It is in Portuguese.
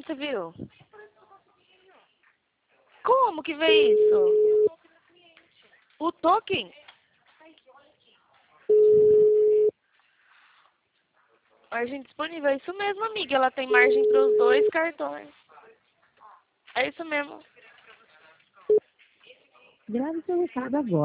Onde você viu? Como que vê isso? O token? Margem disponível, é isso mesmo, amiga. Ela tem margem para os 2 cartões. É isso mesmo. Grave seu recado agora.